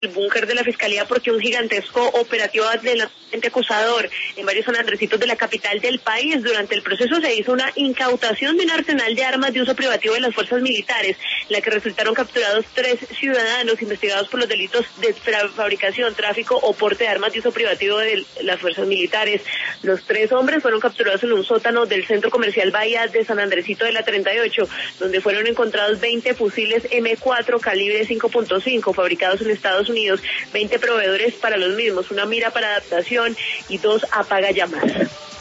el búnker de la Fiscalía porque un gigantesco operativo del agente acusador en varios San Andresitos de la capital del país. Durante el proceso se hizo una incautación de un arsenal de armas de uso privativo de las fuerzas militares, en la que resultaron capturados 3 ciudadanos investigados por los delitos de fabricación, tráfico o porte de armas de uso privativo de las fuerzas militares. Los 3 hombres fueron capturados en un sótano del centro comercial Bahía de San Andresito de la 38, donde fueron encontrados 20 fusiles M4 calibre 5.5 fabricados en Estados Unidos, 20 proveedores para los mismos, una mira para adaptación y 2 apagallamas.